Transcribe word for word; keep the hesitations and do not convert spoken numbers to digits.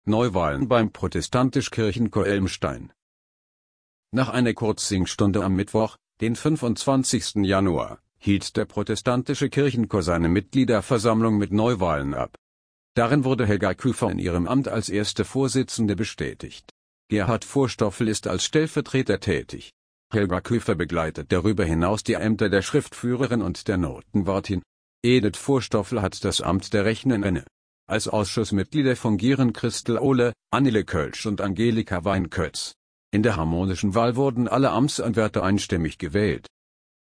Neuwahlen beim Protestantisch-Kirchenchor Elmstein. Nach einer Kurzsingstunde am Mittwoch, den fünfundzwanzigsten Januar, hielt der protestantische Kirchenchor seine Mitgliederversammlung mit Neuwahlen ab. Darin wurde Helga Küfer in ihrem Amt als erste Vorsitzende bestätigt. Gerhard Vorstoffel ist als Stellvertreter tätig. Helga Küfer begleitet darüber hinaus die Ämter der Schriftführerin und der Notenwartin. Edith Vorstoffel hat das Amt der Rechten inne. Als Ausschussmitglieder fungieren Christel Ohle, Annele Kölsch und Angelika Weinkötz. In der harmonischen Wahl wurden alle Amtsanwärter einstimmig gewählt.